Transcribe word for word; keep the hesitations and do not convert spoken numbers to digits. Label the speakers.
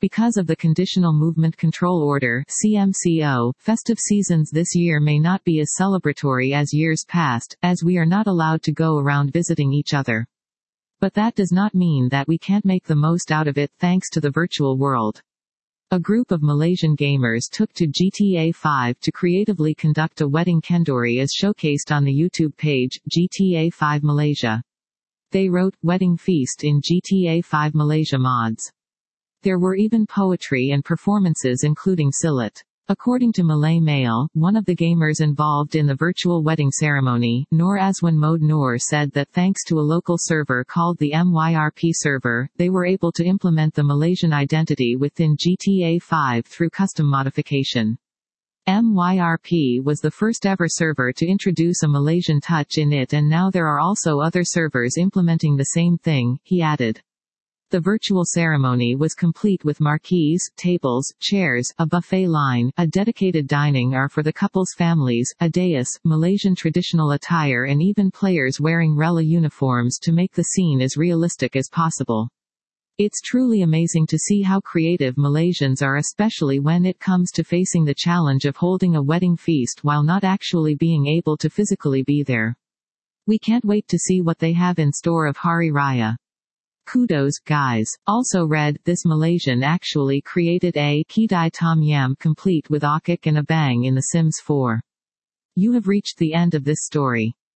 Speaker 1: Because of the Conditional Movement Control Order (C M C O), festive seasons this year may not be as celebratory as years past, as we are not allowed to go around visiting each other. But that does not mean that we can't make the most out of it thanks to the virtual world. A group of Malaysian gamers took to G T A five to creatively conduct a wedding kenduri as showcased on the YouTube page, G T A five Malaysia. They wrote, "Wedding Feast in G T A five Malaysia mods." There were even poetry and performances including silat. According to Malay Mail, one of the gamers involved in the virtual wedding ceremony, Noor Azwan Mode Noor, said that thanks to a local server called the M Y R P server, they were able to implement the Malaysian identity within G T A five through custom modification. M Y R P was the first ever server to introduce a Malaysian touch in it, and now there are also other servers implementing the same thing, he added. The virtual ceremony was complete with marquees, tables, chairs, a buffet line, a dedicated dining area for the couple's families, a dais, Malaysian traditional attire, and even players wearing Rela uniforms to make the scene as realistic as possible. It's truly amazing to see how creative Malaysians are, especially when it comes to facing the challenge of holding a wedding feast while not actually being able to physically be there. We can't wait to see what they have in store of Hari Raya. Kudos, guys. Also read, this Malaysian actually created a Kedai Tom Yam complete with Akik and a bang in The Sims four. You have reached the end of this story.